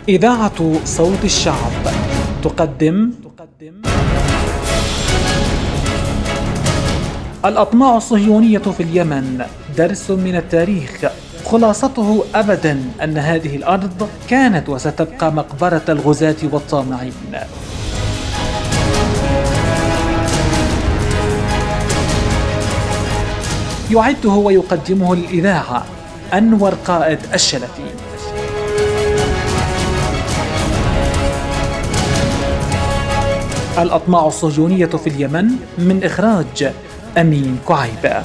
إذاعة صوت الشعب تقدم الأطماع الصهيونية في اليمن، درس من التاريخ. خلاصته أبداً أن هذه الأرض كانت وستبقى مقبرة الغزاة والطامعين. يعده ويقدمه للإذاعة أنور قائد الشلفي. الأطماع الصهيونية في اليمن، من إخراج أمين كعيبة.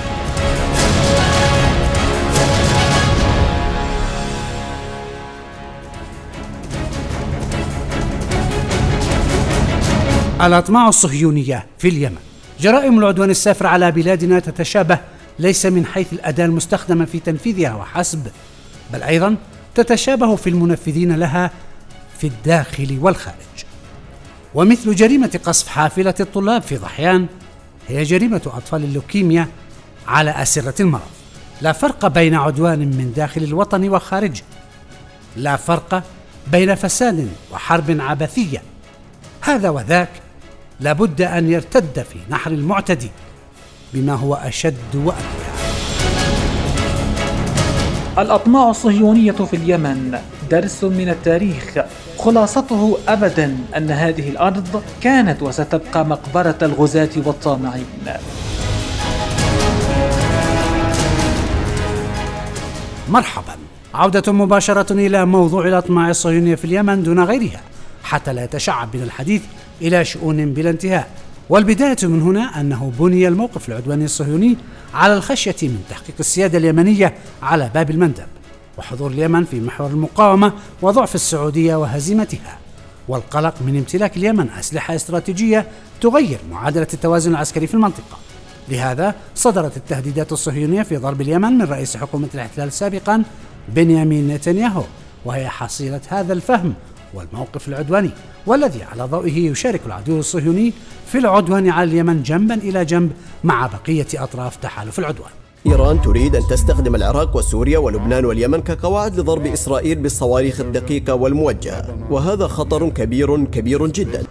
الأطماع الصهيونية في اليمن. جرائم العدوان السافر على بلادنا تتشابه ليس من حيث الأداة المستخدمة في تنفيذها وحسب، بل أيضا تتشابه في المنفذين لها في الداخل والخارج. ومثل جريمة قصف حافلة الطلاب في ضحيان، هي جريمة أطفال اللوكيميا على أسرة المرض. لا فرق بين عدوان من داخل الوطن وخارجه، لا فرق بين فساد وحرب عبثية. هذا وذاك لابد أن يرتد في نحر المعتدي بما هو أشد وأبيع. الأطماع الصهيونية في اليمن، درس من التاريخ. خلاصته أبداً أن هذه الأرض كانت وستبقى مقبرة الغزاة والطامعين. مرحباً، عودة مباشرة إلى موضوع الأطماع الصهيونية في اليمن دون غيرها، حتى لا يتشعب بنا الحديث إلى شؤون بلا انتهاء. والبداية من هنا أنه بني الموقف العدواني الصهيوني على الخشية من تحقيق السيادة اليمنية على باب المندب، وحضور اليمن في محور المقاومة، وضعف السعودية وهزيمتها، والقلق من امتلاك اليمن أسلحة استراتيجية تغير معادلة التوازن العسكري في المنطقة. لهذا صدرت التهديدات الصهيونية في ضرب اليمن من رئيس حكومة الاحتلال سابقا بنيامين نتنياهو، وهي حصيلة هذا الفهم والموقف العدواني، والذي على ضوئه يشارك العدو الصهيوني في العدوان على اليمن جنبا إلى جنب مع بقية أطراف تحالف العدوان. إيران تريد أن تستخدم العراق وسوريا ولبنان واليمن كقواعد لضرب إسرائيل بالصواريخ الدقيقة والموجهة، وهذا خطر كبير جدا.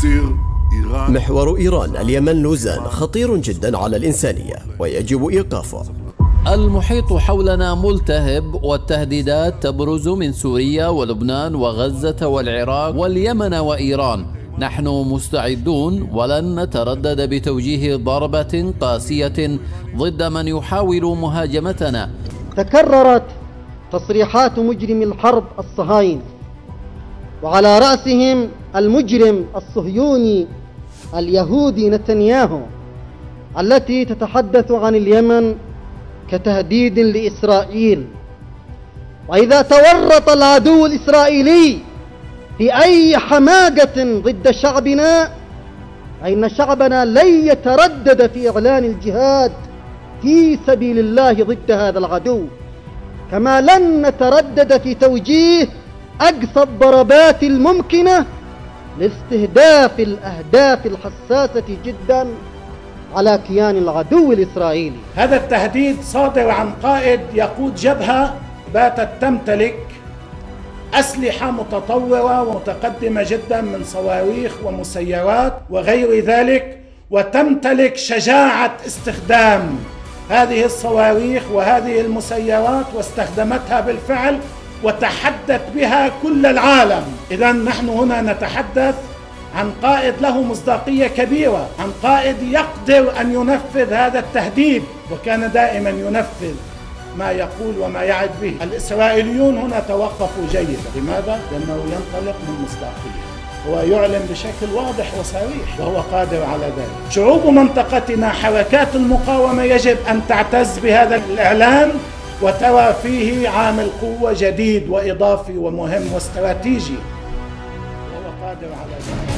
محور إيران اليمن لوزان خطير جدا على الإنسانية ويجب إيقافه. المحيط حولنا ملتهب، والتهديدات تبرز من سوريا ولبنان وغزة والعراق واليمن وإيران. نحن مستعدون ولن نتردد بتوجيه ضربة قاسية ضد من يحاول مهاجمتنا. تكررت تصريحات مجرم الحرب الصهاينة، وعلى رأسهم المجرم الصهيوني اليهودي نتنياهو، التي تتحدث عن اليمن كتهديد لإسرائيل. وإذا تورط العدو الإسرائيلي في أي حماقة ضد شعبنا، فإن شعبنا لن يتردد في إعلان الجهاد في سبيل الله ضد هذا العدو، كما لن نتردد في توجيه أقصى الضربات الممكنة لاستهداف الأهداف الحساسة جدا على كيان العدو الإسرائيلي. هذا التهديد صادر عن قائد يقود جبهة باتت تمتلك أسلحة متطورة ومتقدمة جدا من صواريخ ومسيرات وغير ذلك، وتمتلك شجاعة استخدام هذه الصواريخ وهذه المسيرات، واستخدمتها بالفعل وتحدت بها كل العالم. إذن نحن هنا نتحدث عن قائد له مصداقية كبيرة، عن قائد يقدر أن ينفذ هذا التهديد، وكان دائما ينفذ ما يقول وما يعد به. الإسرائيليون هنا توقفوا جيدا. لماذا؟ لأنه ينطلق من مصداقية، هو يعلن بشكل واضح وصريح وهو قادر على ذلك. شعوب منطقتنا، حركات المقاومة، يجب أن تعتز بهذا الإعلان وترى فيه عامل قوة جديد وإضافي ومهم واستراتيجي، وهو قادر على ذلك.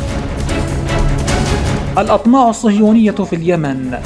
الأطماع الصهيونية في اليمن.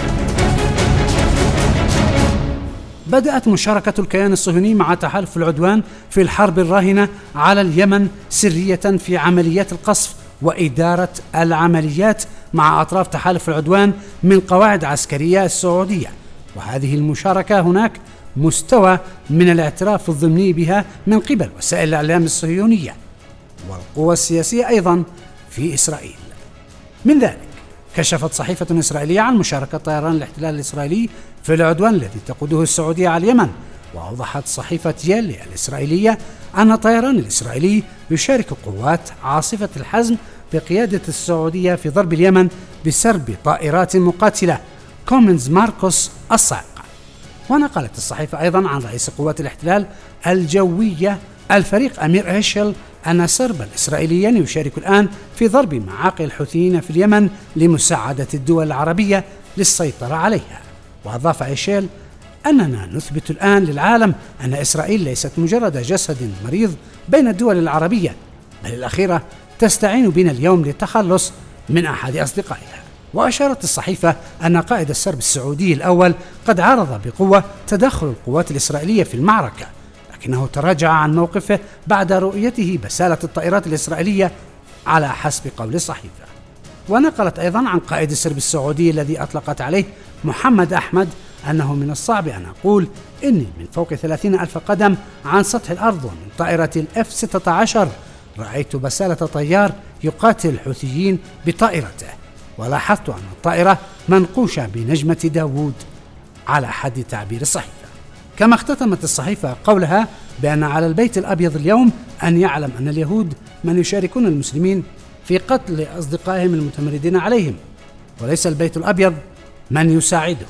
بدأت مشاركة الكيان الصهيوني مع تحالف العدوان في الحرب الراهنة على اليمن سرية في عمليات القصف وإدارة العمليات مع أطراف تحالف العدوان من قواعد عسكرية سعودية، وهذه المشاركة هناك مستوى من الاعتراف الضمني بها من قبل وسائل الإعلام الصهيونية. والقوى السياسية أيضا في إسرائيل. من ذلك كشفت صحيفة إسرائيلية عن مشاركة طيران الاحتلال الإسرائيلي في العدوان الذي تقوده السعودية على اليمن. وأوضحت صحيفة يالي الإسرائيلية أن الطيران الإسرائيلي يشارك قوات عاصفة الحزم بقيادة السعودية في ضرب اليمن بسرب طائرات مقاتلة كومنز ماركوس الصاعقة. ونقلت الصحيفة أيضا عن رئيس قوات الاحتلال الجوية الفريق أمير إيشل أن سربا إسرائيليا يشارك الآن في ضرب معاقل الحوثيين في اليمن لمساعدة الدول العربية للسيطرة عليها. وأضاف إيشيل أننا نثبت الآن للعالم أن إسرائيل ليست مجرد جسد مريض بين الدول العربية، بل الأخيرة تستعين بنا اليوم للتخلص من أحد أصدقائها. وأشارت الصحيفة أن قائد السرب السعودي الأول قد عارض بقوة تدخل القوات الإسرائيلية في المعركة، لكنه تراجع عن موقفه بعد رؤيته بسالة الطائرات الإسرائيلية على حسب قول الصحيفة. ونقلت أيضا عن قائد السرب السعودي الذي أطلقت عليه محمد أحمد أنه من الصعب أن أقول إني من فوق 30,000 قدم عن سطح الأرض ومن طائرة F-16 رأيت بسالة طيار يقاتل الحوثيين بطائرته، ولاحظت أن الطائرة منقوشة بنجمة داوود على حد تعبير الصحيفة. كما اختتمت الصحيفة قولها بأن على البيت الأبيض اليوم أن يعلم أن اليهود من يشاركون المسلمين في قتل أصدقائهم المتمردين عليهم، وليس البيت الأبيض من يساعدهم.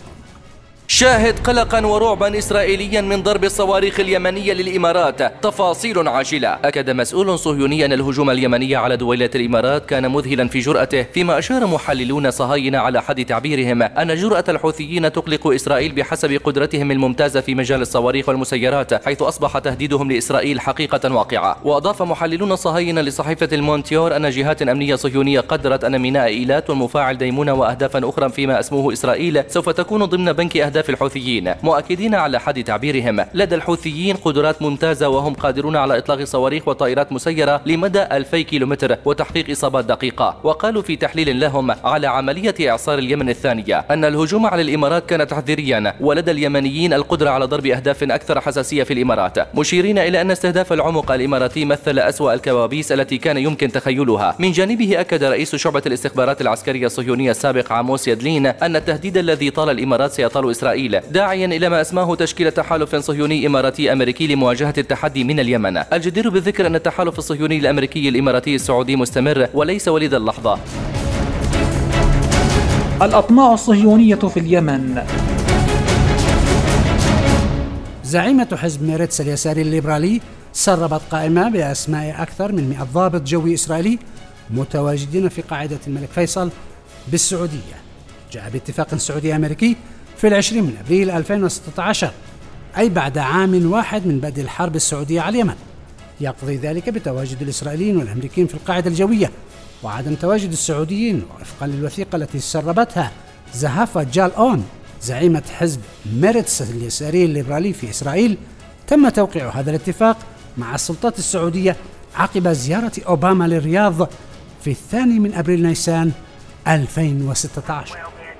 شاهد قلقا ورعبا إسرائيليا من ضرب الصواريخ اليمنية للإمارات. تفاصيل عاجلة. أكد مسؤول صهيوني أن الهجوم اليمني على دويلة الإمارات كان مذهلا في جرأته، فيما أشار محللون صهاينة على حد تعبيرهم أن جرأة الحوثيين تقلق إسرائيل بحسب قدرتهم الممتازة في مجال الصواريخ والمسيرات، حيث أصبح تهديدهم لإسرائيل حقيقة واقعة. وأضاف محللون صهاينة لصحيفة المونتيور أن جهات أمنية صهيونية قدرت أن ميناء إيلات والمفاعل ديمونة وأهدافا أخرى فيما اسمه إسرائيل سوف تكون ضمن بنك أهداف الحوثيين، مؤكدين على حد تعبيرهم لدى الحوثيين قدرات ممتازة، وهم قادرون على إطلاق صواريخ وطائرات مسيرة لمدى 2000 كيلومتر وتحقيق إصابات دقيقة. وقالوا في تحليل لهم على عملية إعصار اليمن الثانية أن الهجوم على الإمارات كان تحذيريا، ولدى اليمنيين القدرة على ضرب أهداف أكثر حساسية في الإمارات، مشيرين إلى أن استهداف العمق الإماراتي مثل أسوأ الكوابيس التي كان يمكن تخيلها. من جانبه أكد رئيس شعبة الاستخبارات العسكرية الصهيونية السابق عاموس يدلين أن التهديد الذي طال الإمارات سيطال إسرائيل، داعيا إلى ما اسماه تشكيل تحالف صهيوني إماراتي أمريكي لمواجهة التحدي من اليمن. الجدير بالذكر أن التحالف الصهيوني الأمريكي الإماراتي السعودي مستمر وليس وليد اللحظة. الأطماع الصهيونية في اليمن. زعيمة حزب ميرتس اليساري الليبرالي سربت قائمة بأسماء أكثر من 100 ضابط جوي إسرائيلي متواجدين في قاعدة الملك فيصل بالسعودية، جاء باتفاق سعودي أمريكي في 20 من أبريل 2016، أي بعد عام واحد من بدء الحرب السعودية على اليمن. يقضي ذلك بتواجد الإسرائيليين والأمريكيين في القاعدة الجوية وعدم تواجد السعوديين، وفقا للوثيقة التي سربتها زهافة جال أون زعيمة حزب ميرتس اليساري الليبرالي في إسرائيل. تم توقيع هذا الاتفاق مع السلطات السعودية عقب زيارة أوباما للرياض في 2 من أبريل نيسان 2016.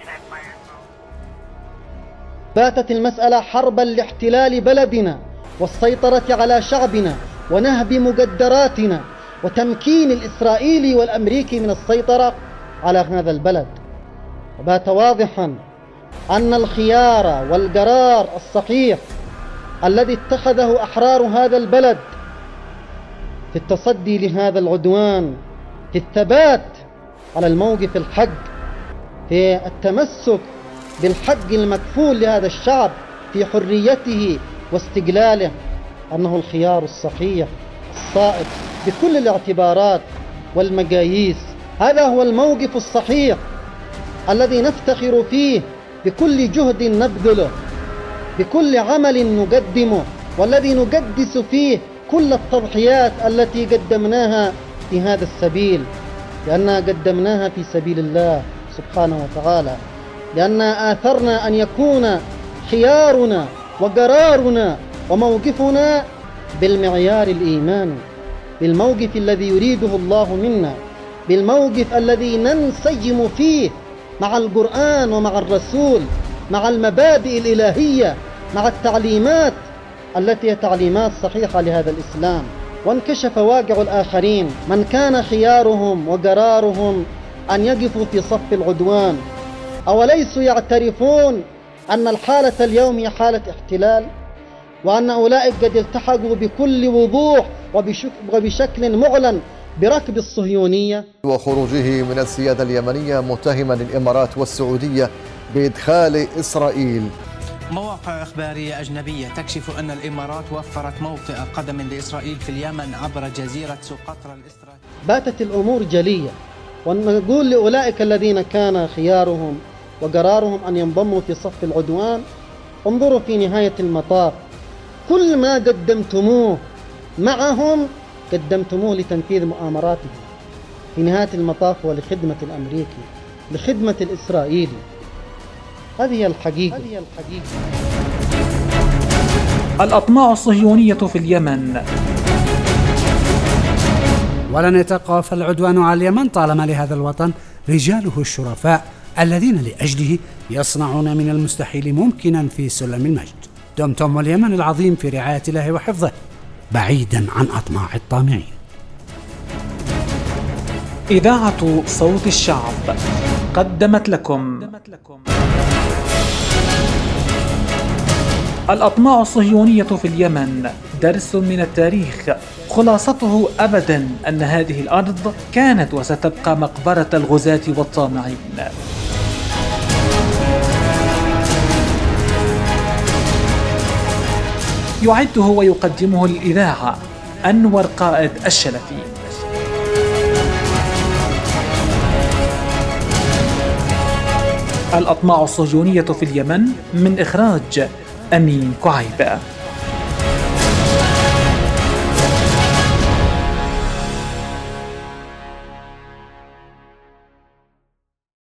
باتت المسألة حربا لاحتلال بلدنا والسيطرة على شعبنا ونهب مقدراتنا وتمكين الإسرائيلي والأمريكي من السيطرة على هذا البلد. وبات واضحا أن الخيار والقرار الصحيح الذي اتخذه أحرار هذا البلد في التصدي لهذا العدوان، في الثبات على الموقف الحق، في التمسك بالحق المكفول لهذا الشعب في حريته واستقلاله، أنه الخيار الصحيح الصائب بكل الاعتبارات والمقاييس. هذا هو الموقف الصحيح الذي نفتخر فيه بكل جهد نبذله، بكل عمل نقدمه، والذي نقدس فيه كل التضحيات التي قدمناها في هذا السبيل، لأننا قدمناها في سبيل الله سبحانه وتعالى، لأننا آثرنا أن يكون خيارنا وقرارنا وموقفنا بالمعيار الإيماني، بالموقف الذي يريده الله منا، بالموقف الذي ننسجم فيه مع القرآن ومع الرسول، مع المبادئ الإلهية، مع التعليمات التي هي تعليمات صحيحة لهذا الإسلام. وانكشف واقع الآخرين من كان خيارهم وقرارهم أن يقفوا في صف العدوان. أوليسوا يعترفون أن الحالة اليوم هي حالة احتلال، وأن أولئك قد التحقوا بكل وضوح وبشكل معلن بركب الصهيونية وخروجه من السيادة اليمنية، متهما الإمارات والسعودية بإدخال إسرائيل. مواقع إخبارية أجنبية تكشف أن الإمارات وفرت موطئ قدم لإسرائيل في اليمن عبر جزيرة سقطرى الإسرائيلية. باتت الأمور جلية، ونقول لأولئك الذين كان خيارهم وقرارهم أن ينضموا في صف العدوان: انظروا في نهاية المطاف، كل ما قدمتموه معهم قدمتموه لتنفيذ مؤامراتهم. في نهاية المطاف هو لخدمة الأمريكي، لخدمة الإسرائيلي. هذه هي الحقيقة. الأطماع الصهيونية في اليمن. ولن يتوقف العدوان على اليمن طالما لهذا الوطن رجاله الشرفاء الذين لأجله يصنعون من المستحيل ممكنا في سلم المجد. دمتم واليمن العظيم في رعاية الله وحفظه، بعيدا عن أطماع الطامعين. إذاعة صوت الشعب قدمت لكم الأطماع الصهيونية في اليمن، درس من التاريخ، خلاصته أبدا أن هذه الأرض كانت وستبقى مقبرة الغزاة والطامعين. يعده ويقدمه الإذاعة أنور قائد الشلفي. الأطماع الصهيونية في اليمن، من إخراج أمين كعيبة.